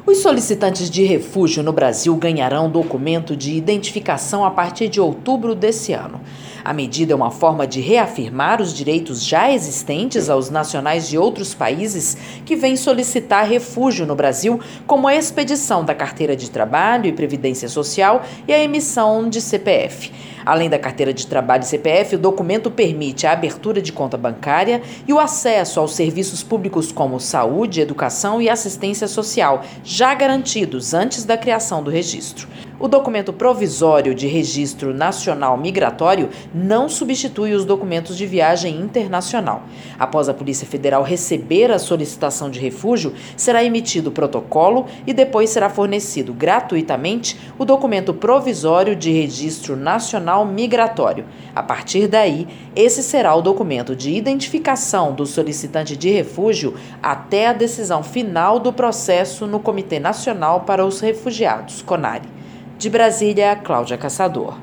Os solicitantes de refúgio no Brasil ganharão documento de identificação a partir de outubro desse ano. A medida é uma forma de reafirmar os direitos já existentes aos nacionais de outros países que vêm solicitar refúgio no Brasil, como a expedição da carteira de trabalho e previdência social e a emissão de CPF. Além da carteira de trabalho e CPF, o documento permite a abertura de conta bancária e o acesso aos serviços públicos como saúde, educação e assistência social, já garantidos antes da criação do registro. O documento provisório de registro nacional migratório não substitui os documentos de viagem internacional. Após a Polícia Federal receber a solicitação de refúgio, será emitido o protocolo e depois será fornecido gratuitamente o documento provisório de registro nacional migratório. A partir daí, esse será o documento de identificação do solicitante de refúgio até a decisão final do processo no Comitê Nacional para os Refugiados, CONARE. De Brasília, Cláudia Caçador.